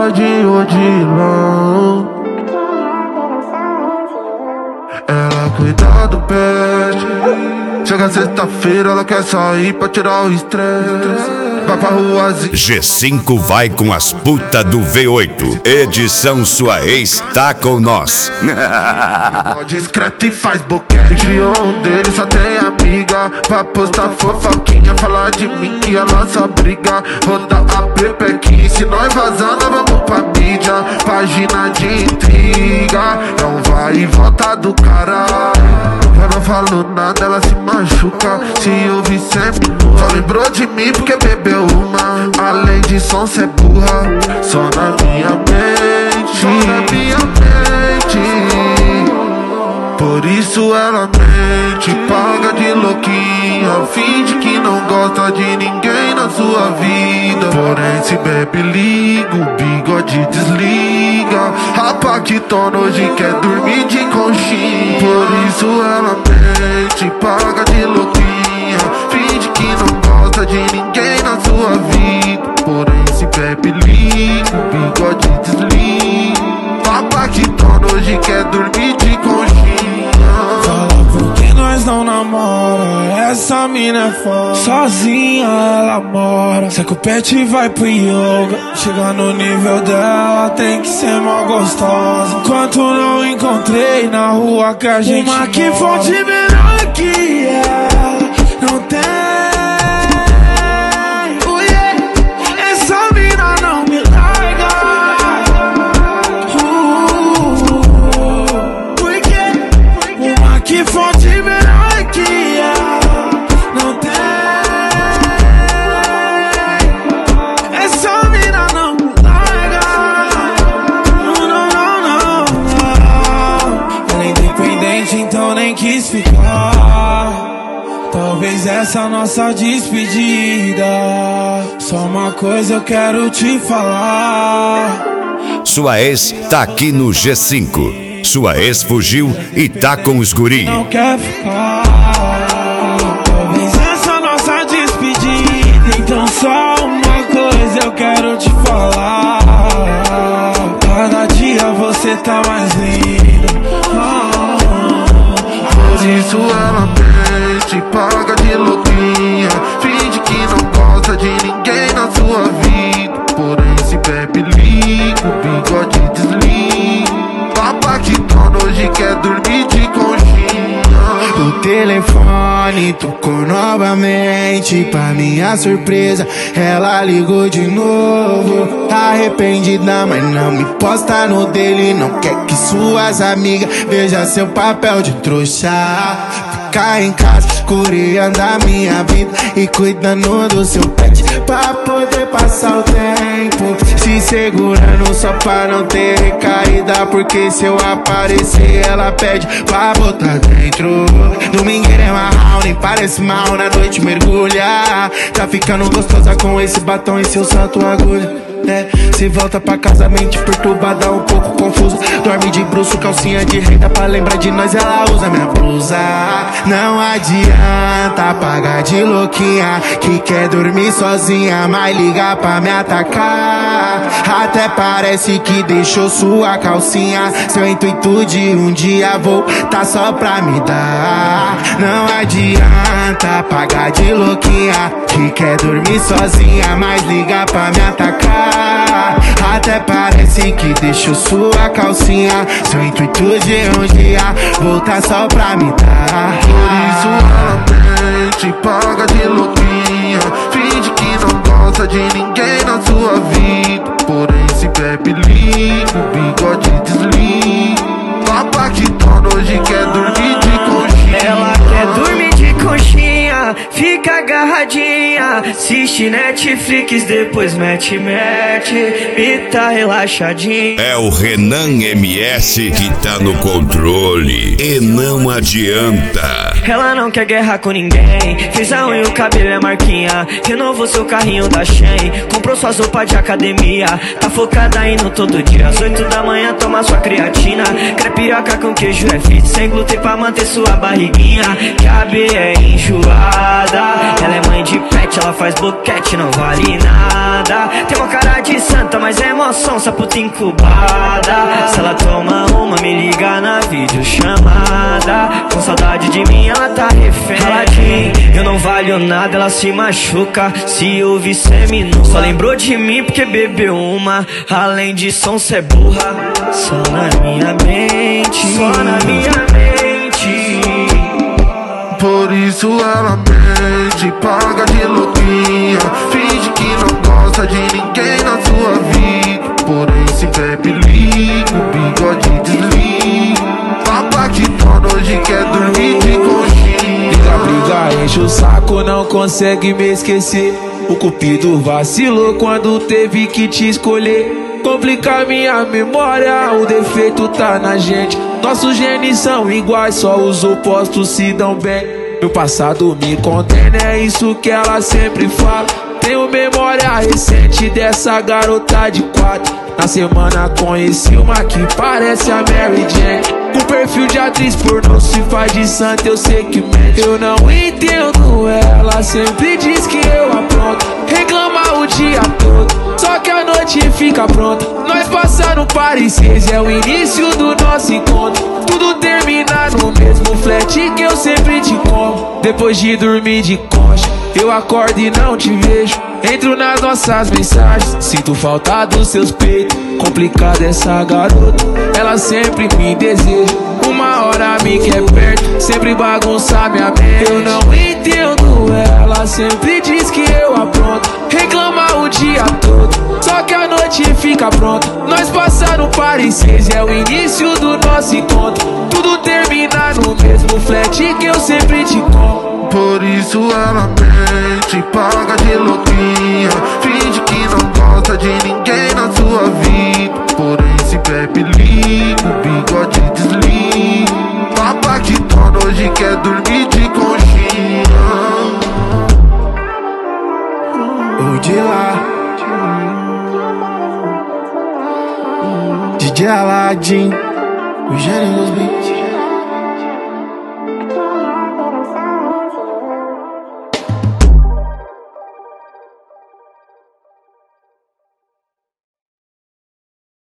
fala de odilão. Ela cuida do pet. Chega sexta-feira, ela quer sair pra tirar o estresse. Vai pra ruazinha. G5 vai com as putas do V8. Edição Sua Ex tá com nós. Discreto e faz boquete. Criou um dele, só tem amiga. Pra postar fofoquinha, falar de mim que a nossa briga. Roda a pepequinha, se nós vazar, nós vamos pra mídia. Página de intriga, não vai e volta do caralho. Eu não falo nada, ela se machuca. Se ouvir sempre, só lembrou de mim porque bebeu uma. Além de som, cê é burra. Só na minha mente, só na minha mente. Por isso ela mente, paga de louquinha. Finge que não gosta de ninguém na sua vida. Porém se bebe liga, o bigode desliga. A Paquitona hoje quer dormir de conchinha. Por isso ela mente, paga de louquinha. Finge que não gosta de ninguém na sua vida. Porém se bebe liga, o bigode desliga. A Paquitona hoje quer dormir de conchinha. Fala porque nós não namora. Essa mina é foda. Sozinha ela mora. Se que o pet vai pro yoga, chegar no nível dela tem que ser mó gostosa. Enquanto não encontrei na rua que a gente uma que fonte melhor que ela não tem. Essa mina não me larga. Porque uma que fonte melhor que ela não tem. Essa mina não me larga. Não. Ela é independente, então nem quis ficar. Talvez essa nossa despedida. Só uma coisa eu quero te falar. Sua ex tá aqui no G5. Sua ex fugiu e tá com os guri. Não quer ficar. Talvez essa nossa despedida. Então só uma coisa eu quero te falar. Cada dia você tá mais linda. Por isso ela mente, paga de louquinha. Finge que não gosta de ninguém na sua vida. Porém se bebe liga, o bigode desliga. A Paquitona hoje quer dormir de conchinha. O telefone tocou novamente. Pra minha surpresa, ela ligou de novo. Arrependida, mas não me posta no dele. Não quer que suas amigas vejam seu papel de trouxa. Ficar em casa, curiando a minha vida e cuidando do seu pet, pra poder passar o tempo, se segurando só pra não ter recaída. Porque se eu aparecer, ela pede pra botar dentro. Domingueira é marral, nem parece mal, na noite mergulha. Tá ficando gostosa com esse batom e seu santo agulha. Se volta pra casa, mente perturbada, um pouco confusa. Dorme de bruço, calcinha de renda, pra lembrar de nós ela usa minha blusa. Não adianta pagar de louquinha, que quer dormir sozinha, mas liga pra me atacar. Até parece que deixou sua calcinha. Seu intuito de um dia voltar só pra me dar. Não adianta pagar de louquinha, que quer dormir sozinha, mas liga pra me atacar. Até parece que deixou sua calcinha. Seu intuito de um dia voltar só pra me dar. Por isso ela mente, paga de louquinha. Finge que não gosta de ninguém na sua vida. Porém se bebe liga, o bigode desliga. A Paquitona hoje quer dormir de conchinha. Ela quer dormir de conchinha, fica agarradinha, assiste Netflix, depois mete e tá relaxadinha. É o Renan MS que tá no controle e não adianta. Ela não quer guerra com ninguém. Fez a unha e o cabelo é marquinha. Renovou seu carrinho da Shein. Comprou suas roupas de academia. Tá focada indo todo dia. Às 8 da manhã toma sua creatina. Crepioca com queijo é fit. Sem glúten pra manter sua barriguinha. Que a B é enjoada. Ela é mãe de pet, ela faz boquete, não vale nada. Tem uma cara de santa, mas é emoção, essa puta incubada. Se ela toma uma, me liga na videochamada. Com saudade de mim, ela tá refém. Raladinho, eu não valho nada, ela se machuca. Se ouvir seminu, só lembrou de mim porque bebeu uma. Além de som, cê é burra. Só na minha mente, só na minha mente. Por isso ela mente, paga de louquinha. Finge que não gosta de ninguém na sua vida. Porém se bebe liga, o bigode desliga. Papai de tono hoje quer dormir de conchinha. Briga, enche o saco, não consegue me esquecer. O cupido vacilou quando teve que te escolher. Complica minha memória, o defeito tá na gente. Nossos genes são iguais, só os opostos se dão bem. Meu passado me condena, é isso que ela sempre fala. Tenho memória recente dessa garota de 4. Na semana conheci uma que parece a Mary Jane. Com perfil de atriz pornô, se faz de santa, eu sei que mente. Eu não entendo ela, sempre diz que eu apronto. Reclama o dia todo, só que a noite fica pronta. Nós passar no Paris 6, é o início do nosso encontro. Tudo termina no mesmo flat que eu sempre te como. Depois de dormir de concha, eu acordo e não te vejo. Entro nas nossas mensagens, sinto falta dos seus peitos. Complicada essa garota, ela sempre me deseja. Uma hora me quer perto, sempre bagunça minha mente. Eu não entendo ela, sempre diz que eu apronto. Reclama o dia todo, só que a noite fica pronta. Nós passar no Paris 6, é o início do nosso encontro. Tudo termina no mesmo flat que eu sempre te como. Por isso ela mente, paga de louquinha. Finge que não gosta de ninguém na sua vida. Porém se bebe liga, o bigode desliga. Papai de tono hoje quer dormir de conchinha. O de lá, DJ Aladdin, o gênio dos beats.